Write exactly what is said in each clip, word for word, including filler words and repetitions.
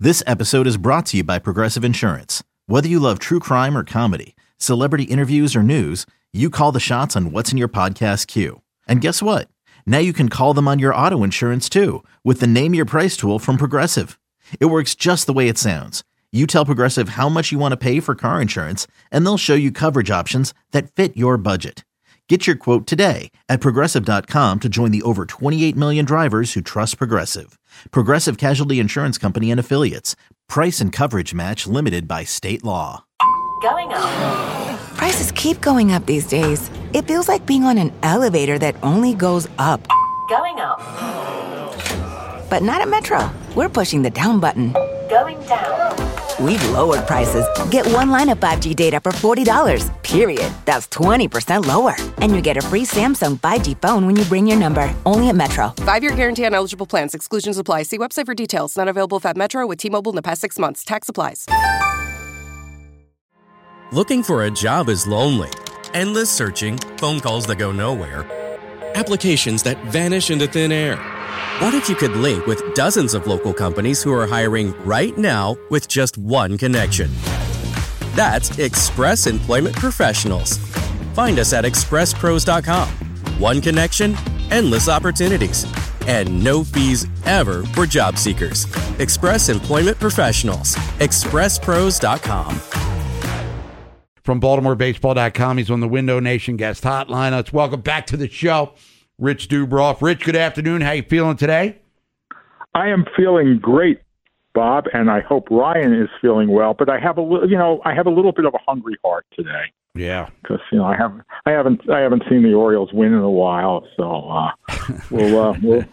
This episode is brought to you by Progressive Insurance. Whether you love true crime or comedy, celebrity interviews or news, you call the shots on what's in your podcast queue. And guess what? Now you can call them on your auto insurance too with the Name Your Price tool from Progressive. It works just the way it sounds. You tell Progressive how much you want to pay for car insurance, and they'll show you coverage options that fit your budget. Get your quote today at Progressive dot com to join the over twenty-eight million drivers who trust Progressive. Progressive Casualty Insurance Company and Affiliates. Price and coverage match limited by state law. Going up. Prices keep going up these days. It feels like being on an elevator that only goes up. Going up. But not at Metro. We're pushing the down button. Going down. We've lowered prices. Get one line of five G data for forty dollars, period. That's twenty percent lower. And you get a free Samsung five G phone when you bring your number. Only at Metro. Five-year guarantee on eligible plans. Exclusions apply. See website for details. Not available at Metro with T-Mobile in the past six months. Tax applies. Looking for a job is lonely. Endless searching, phone calls that go nowhere, applications that vanish into thin air. What if you could link with dozens of local companies who are hiring right now with just one connection? That's Express Employment Professionals. Find us at express pros dot com. One connection, endless opportunities, and no fees ever for job seekers. Express Employment Professionals. express pros dot com. From Baltimore Baseball dot com, he's on the Window Nation guest hotline. Let's welcome back to the show, Rich Dubroff. Rich, good afternoon. How you feeling today? I am feeling great, Bob, and I hope Ryan is feeling well. But I have a little, you know, I have a little bit of a hungry heart today. Yeah, because you know I haven't, I haven't, I haven't seen the Orioles win in a while. So uh, we'll, uh, we'll,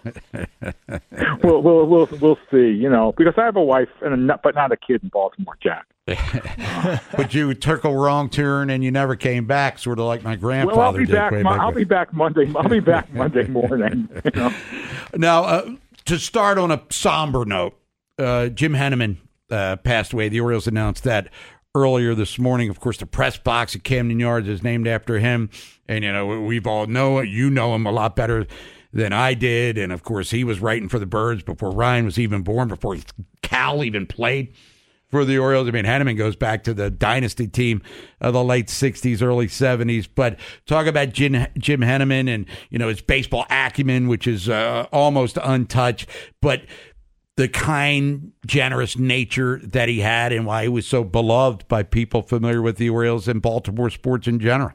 we'll, we'll, we'll, we'll see. You know, because I have a wife and a, but not a kid in Baltimore, Jack. But you took a wrong turn and you never came back, sort of like my grandfather well, I'll be did. Back, way Mo- back I'll then. be back Monday. I'll be back Monday morning. You know? Now, uh, to start on a somber note, uh, Jim Henneman uh, passed away. The Orioles announced that earlier this morning. Of course, the press box at Camden Yards is named after him, and you know we've all know you know him a lot better than I did. And of course, he was writing for the Birds before Ryan was even born, before Cal even played for the Orioles. I mean, Henneman goes back to the dynasty team of the late sixties, early seventies. But talk about Jim, Jim Henneman and, you know, his baseball acumen, which is uh, almost untouched, but the kind, generous nature that he had and why he was so beloved by people familiar with the Orioles and Baltimore sports in general.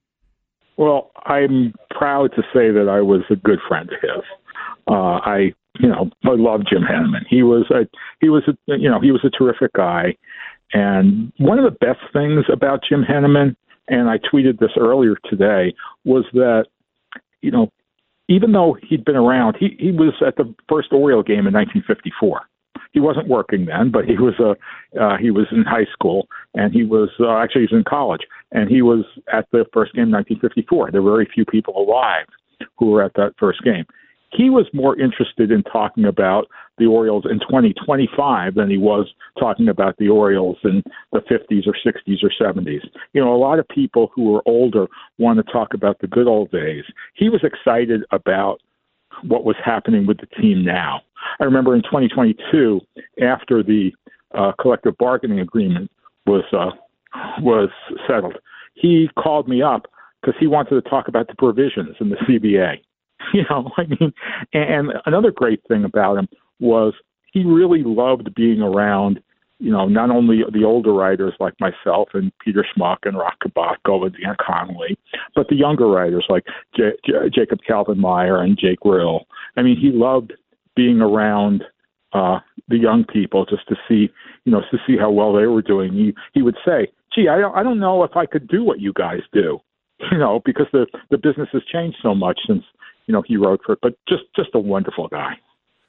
Well, I'm proud to say that I was a good friend of his. Uh, I You know, I love Jim Henneman. He was a he was a you know he was a terrific guy, and one of the best things about Jim Henneman, and I tweeted this earlier today, was that you know even though he'd been around, he he was at the first Oriole game in nineteen fifty-four. He wasn't working then, but he was a uh, he was in high school, and he was uh, actually he was in college, and he was at the first game in nineteen fifty-four. There were very few people alive who were at that first game. He was more interested in talking about the Orioles in twenty twenty-five than he was talking about the Orioles in the fifties or sixties or seventies. You know, a lot of people who are older want to talk about the good old days. He was excited about what was happening with the team now. I remember in twenty twenty-two, after the uh, collective bargaining agreement was uh, was settled, he called me up because he wanted to talk about the provisions in the C B A. You know, I mean, and another great thing about him was he really loved being around, you know, not only the older writers like myself and Peter Schmuck and Rock Kubatko and Dan Connolly, but the younger writers like J- J- Jacob Calvin-Meyer and Jake Rill. I mean, he loved being around uh, the young people just to see, you know, to see how well they were doing. He he would say, "Gee, I don't, I don't know if I could do what you guys do," you know, because the the business has changed so much since. You know, he wrote for it, but just, just a wonderful guy.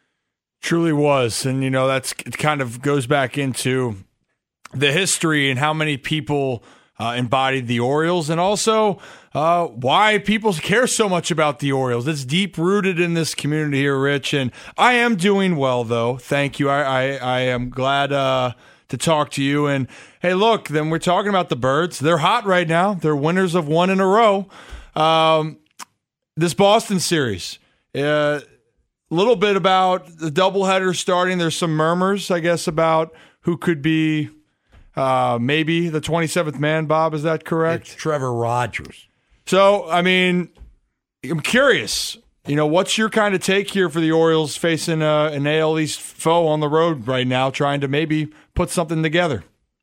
Truly was. And, you know, that's it kind of goes back into the history and how many people uh, embodied the Orioles and also uh, why people care so much about the Orioles. It's deep rooted in this community here, Rich. And I am doing well, though. Thank you. I, I, I am glad uh, to talk to you. And, hey, look, then we're talking about the Birds. They're hot right now. They're winners of one in a row. Um, This Boston series, uh, a little bit about the doubleheader starting. There's some murmurs, I guess, about who could be uh, maybe the twenty-seventh man, Bob. Is that correct? It's Trevor Rogers. So, I mean, I'm curious. You know, what's your kind of take here for the Orioles facing uh, an A L East foe on the road right now, trying to maybe put something together?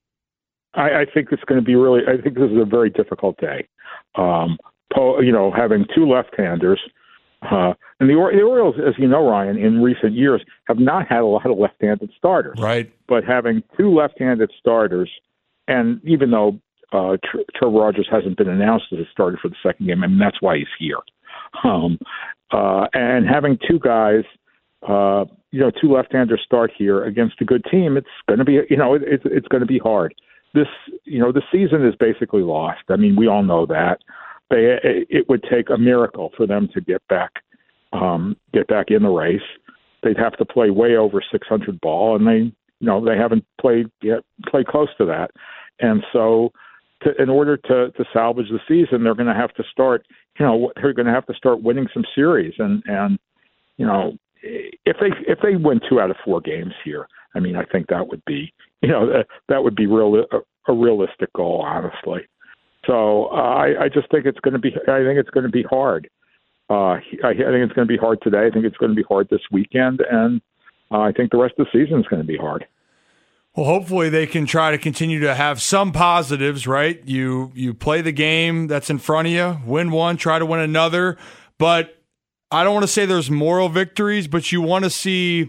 I, I think it's going to be really. I think this is a very difficult day. Um, po, you know, having two left-handers, uh, and the, the Orioles, as you know, Ryan, in recent years have not had a lot of left-handed starters. Right. But having two left-handed starters, and even though uh, Trevor Rogers hasn't been announced as a starter for the second game, I mean that's why he's here. Um, uh, and having two guys, uh, you know, two left-handers start here against a good team, it's going to be, you know, it, it's it's going to be hard. This, you know, the season is basically lost. I mean, we all know that. They, it would take a miracle for them to get back, um, get back in the race. They'd have to play way over six hundred ball, and they, you know, they haven't played yet, played close to that. And so, to, in order to, to salvage the season, they're going to have to start, you know, they're going to have to start winning some series. And, and you know, if they if they win two out of four games here, I mean, I think that would be, you know, that, that would be real a, a realistic goal, honestly. So uh, I, I just think it's going to be. I think it's going to be hard. Uh, I, I think it's going to be hard today. I think it's going to be hard this weekend, and uh, I think the rest of the season is going to be hard. Well, hopefully they can try to continue to have some positives, right? You you play the game that's in front of you, win one, try to win another. But I don't want to say there's moral victories, but you want to see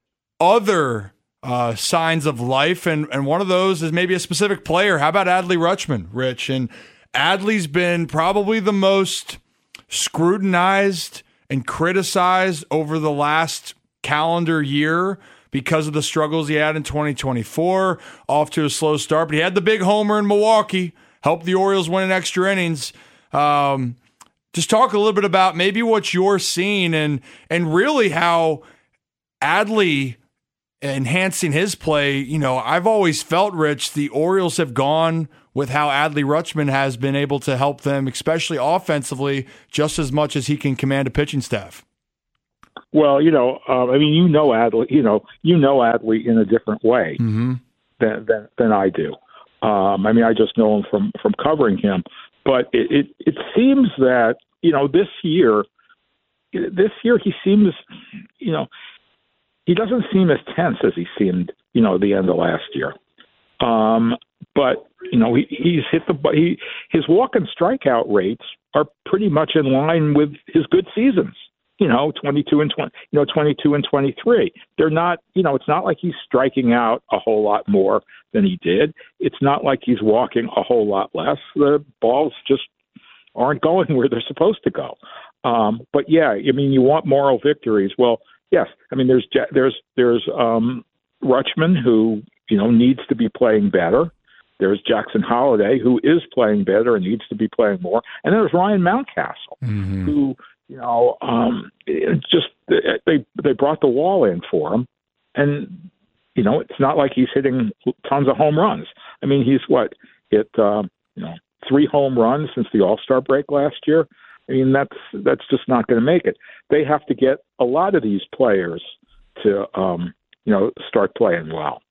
other uh, signs of life. And, and one of those is maybe a specific player. How about Adley Rutschman, Rich? And Adley's been probably the most scrutinized and criticized over the last calendar year because of the struggles he had in twenty twenty-four, off to a slow start. But he had the big homer in Milwaukee, helped the Orioles win in extra innings. Um, just talk a little bit about maybe what you're seeing and and really how Adley enhancing his play. You know, I've always felt, Rich, the Orioles have gone with how Adley Rutschman has been able to help them, especially offensively, just as much as he can command a pitching staff. Well, you know, um, I mean, you know Adley, you know, you know Adley in a different way mm-hmm. than, than than I do. Um, I mean, I just know him from, from covering him. But it, it it seems that, you know, this year, this year he seems, you know, he doesn't seem as tense as he seemed, you know, the end of last year. Um, but you know, he, he's hit the he his walk and strikeout rates are pretty much in line with his good seasons. You know, twenty-two and twenty, you know, twenty-two and twenty-three. They're not, you know, it's not like he's striking out a whole lot more than he did. It's not like he's walking a whole lot less. The balls just aren't going where they're supposed to go. Um, but yeah, I mean, you want moral victories. Well, yes. I mean, there's there's there's um, Rutschman, who you know needs to be playing better. There's Jackson Holliday, who is playing better and needs to be playing more. And there's Ryan Mountcastle, mm-hmm. who. You know, um, it's just they they brought the wall in for him, and you know it's not like he's hitting tons of home runs. I mean, he's what hit uh, you know three home runs since the All-Star break last year. I mean, that's that's just not going to make it. They have to get a lot of these players to um, you know start playing well,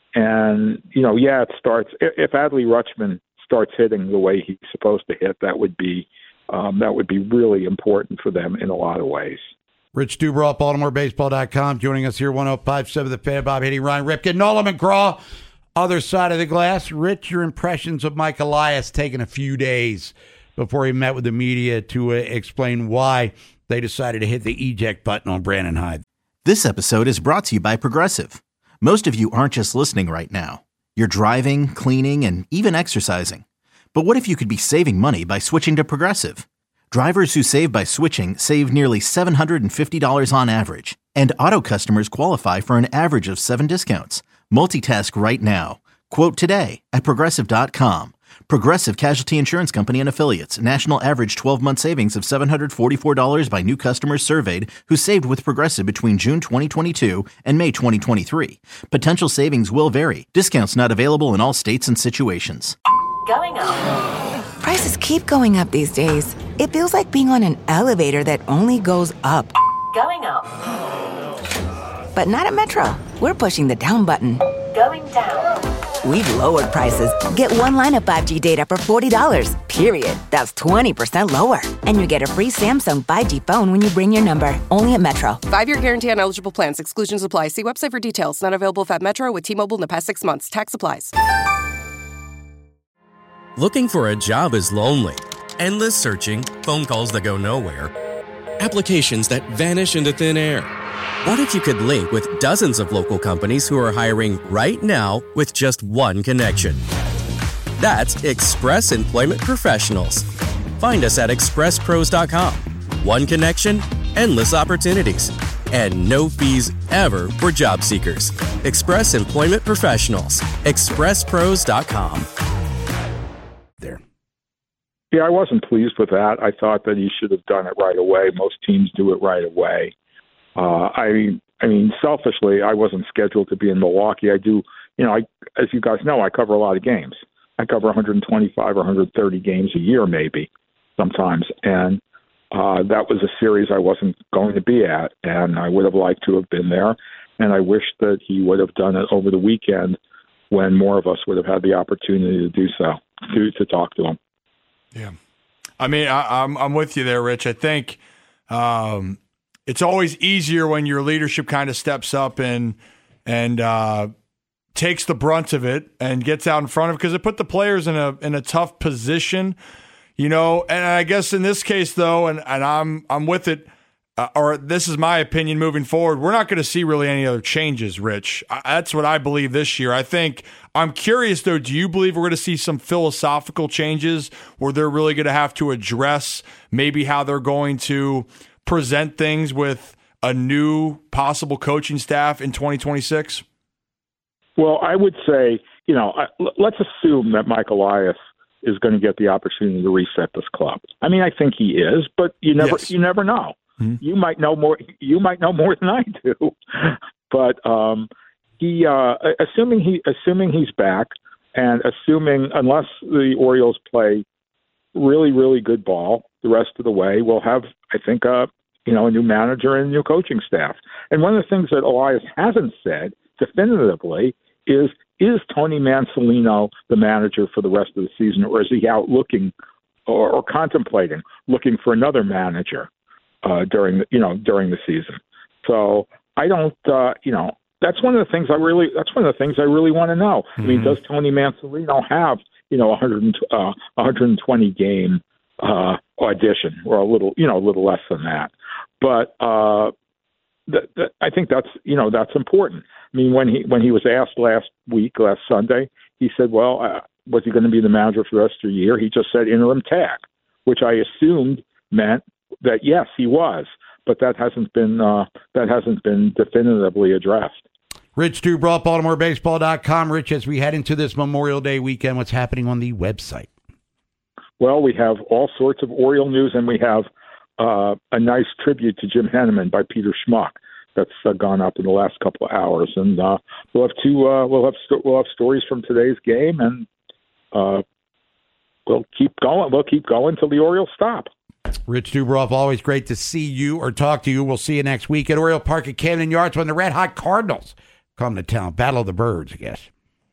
and you know, yeah, it starts if Adley Rutschman starts hitting the way he's supposed to hit, that would be. Um, that would be really important for them in a lot of ways. Rich Dubroff, Baltimore Baseball dot com, joining us here, one oh five point seven The Fan, Bob Hitty, Ryan Ripken, Nolan McGraw, other side of the glass. Rich, your impressions of Mike Elias taking a few days before he met with the media to uh, explain why they decided to hit the eject button on Brandon Hyde. This episode is brought to you by Progressive. Most of you aren't just listening right now. You're driving, cleaning, and even exercising. But what if you could be saving money by switching to Progressive? Drivers who save by switching save nearly seven hundred fifty dollars on average. And auto customers qualify for an average of seven discounts. Multitask right now. Quote today at Progressive dot com. Progressive Casualty Insurance Company and Affiliates. National average twelve-month savings of seven hundred forty-four dollars by new customers surveyed who saved with Progressive between June twenty twenty-two and May twenty twenty-three. Potential savings will vary. Discounts not available in all states and situations. Going up. Prices keep going up these days. It feels like being on an elevator that only goes up. Going up. But not at Metro. We're pushing the down button. Going down. We've lowered prices. Get one line of five G data for forty dollars, period. That's twenty percent lower. And you get a free Samsung five G phone when you bring your number. Only at Metro. Five-year guarantee on eligible plans. Exclusions apply. See website for details. Not available at Metro with T-Mobile in the past six months. Tax applies. Looking for a job is lonely. Endless searching, phone calls that go nowhere, applications that vanish into thin air. What if you could link with dozens of local companies who are hiring right now with just one connection? That's Express Employment Professionals. Find us at express pros dot com. One connection, endless opportunities, and no fees ever for job seekers. Express Employment Professionals. express pros dot com. There. Yeah, I wasn't pleased with that. I thought that he should have done it right away. Most teams do it right away. Uh, I, I mean, selfishly, I wasn't scheduled to be in Milwaukee. I do, you know, I, as you guys know, I cover a lot of games. I cover one hundred twenty-five or one hundred thirty games a year, maybe sometimes, and uh, that was a series I wasn't going to be at, and I would have liked to have been there. And I wish that he would have done it over the weekend when more of us would have had the opportunity to do so, to to talk to him. Yeah, I mean, I, I'm I'm with you there, Rich. I think um, it's always easier when your leadership kind of steps up and and uh, takes the brunt of it and gets out in front of it, because it put the players in a in a tough position, you know. And I guess in this case, though, and and I'm I'm with it. Uh, or this is my opinion moving forward, we're not going to see really any other changes, Rich. I, that's what I believe this year. I think, I'm curious, though, do you believe we're going to see some philosophical changes where they're really going to have to address maybe how they're going to present things with a new possible coaching staff in twenty twenty-six? Well, I would say, you know, I, let's assume that Mike Elias is going to get the opportunity to reset this club. I mean, I think he is, but you never, yes. you never know. Mm-hmm. You might know more. You might know more than I do, but um, he, uh, assuming he, assuming he's back, and assuming unless the Orioles play really, really good ball the rest of the way, we'll have, I think, uh, you know, a new manager and a new coaching staff. And one of the things that Elias hasn't said definitively is: is Tony Mansolino the manager for the rest of the season, or is he out looking or, or contemplating looking for another manager? Uh, during the, you know, during the season. So I don't, uh, you know, that's one of the things I really, that's one of the things I really want to know. Mm-hmm. I mean, does Tony Mansolino have, you know, one hundred, uh, one hundred twenty game uh, audition, or a little, you know, a little less than that? But uh, th- th- I think that's, you know, that's important. I mean, when he when he was asked last week, last Sunday, he said, well, uh, was he going to be the manager for the rest of the year? He just said interim tag, which I assumed meant that yes, he was, but that hasn't been uh, that hasn't been definitively addressed. Rich Dubroff, Baltimore Baseball dot com. Rich, as we head into this Memorial Day weekend, what's happening on the website? Well, we have all sorts of Oriole news, and we have uh, a nice tribute to Jim Henneman by Peter Schmuck that's uh, gone up in the last couple of hours, and uh, we'll have two. Uh, we'll have st- we'll have stories from today's game, and uh, we'll keep going. We'll keep going till the Orioles stop. Rich Dubroff, always great to see you or talk to you. We'll see you next week at Oriole Park at Camden Yards when the Red Hot Cardinals come to town. Battle of the Birds, I guess.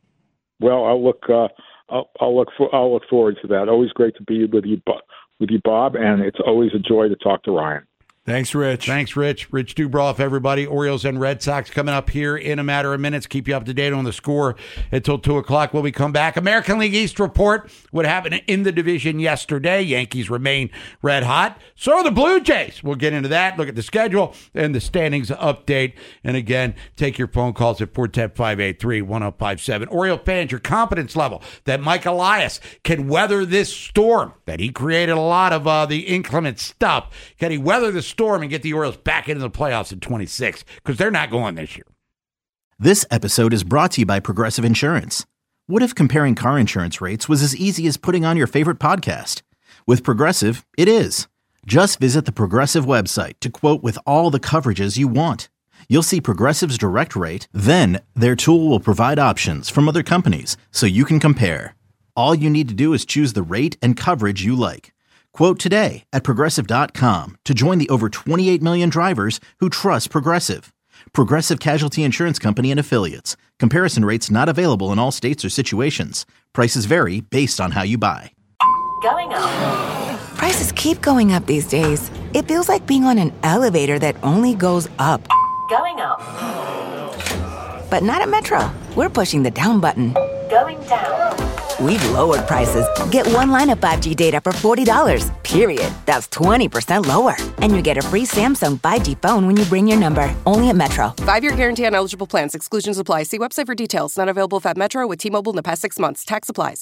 Well, I'll look. Uh, I'll, I'll look. For, I'll look forward to that. Always great to be with you, with you, Bob, and it's always a joy to talk to Ryan. Thanks, Rich. Thanks, Rich. Rich Dubroff, everybody. Orioles and Red Sox coming up here in a matter of minutes. Keep you up to date on the score until two o'clock when we come back. American League East report. What happened in the division yesterday. Yankees remain red hot. So are the Blue Jays. We'll get into that. Look at the schedule and the standings update. And again, take your phone calls at four one zero, five eight three, one zero five seven. Oriole fans, your confidence level that Mike Elias can weather this storm, that he created a lot of uh, the inclement stuff. Can he weather the storm and get the Orioles back into the playoffs in twenty-six? Because they're not going this year. This episode is brought to you by Progressive Insurance. What if comparing car insurance rates was as easy as putting on your favorite podcast? With Progressive, it is. Just visit the Progressive website to quote with all the coverages you want. You'll see Progressive's direct rate, then their tool will provide options from other companies so you can compare. All you need to do is choose the rate and coverage you like. Quote today at Progressive dot com to join the over twenty-eight million drivers who trust Progressive. Progressive Casualty Insurance Company and Affiliates. Comparison rates not available in all states or situations. Prices vary based on how you buy. Going up. Prices keep going up these days. It feels like being on an elevator that only goes up. Going up. But not at Metro. We're pushing the down button. Going down. We've lowered prices. Get one line of five G data for forty dollars, period. That's twenty percent lower. And you get a free Samsung five G phone when you bring your number. Only at Metro. Five-year guarantee on eligible plans. Exclusions apply. See website for details. Not available if at Metro with T-Mobile in the past six months. Tax applies.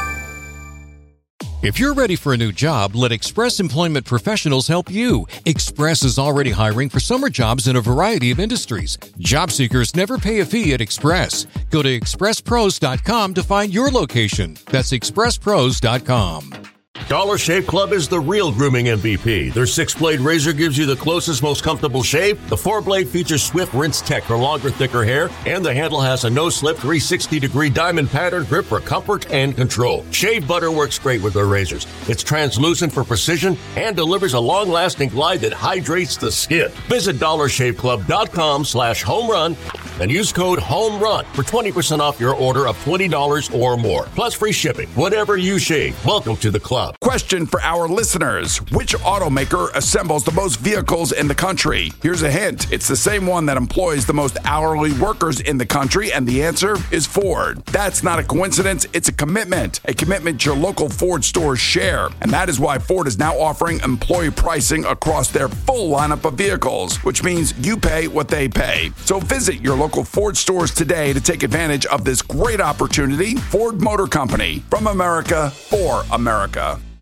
If you're ready for a new job, let Express Employment Professionals help you. Express is already hiring for summer jobs in a variety of industries. Job seekers never pay a fee at Express. Go to express pros dot com to find your location. That's express pros dot com. Dollar Shave Club is the real grooming M V P. Their six-blade razor gives you the closest, most comfortable shave. The four-blade features Swift Rinse Tech for longer, thicker hair. And the handle has a no-slip three hundred sixty degree diamond pattern grip for comfort and control. Shave butter works great with their razors. It's translucent for precision and delivers a long-lasting glide that hydrates the skin. Visit dollar shave club dot com slash home run and use code HOMERUN for twenty percent off your order of twenty dollars or more. Plus free shipping. Whatever you shave, welcome to the club. Question for our listeners. Which automaker assembles the most vehicles in the country? Here's a hint. It's the same one that employs the most hourly workers in the country, and the answer is Ford. That's not a coincidence. It's a commitment. A commitment your local Ford stores share. And that is why Ford is now offering employee pricing across their full lineup of vehicles, which means you pay what they pay. So visit your local Ford stores today to take advantage of this great opportunity. Ford Motor Company. From America, for America.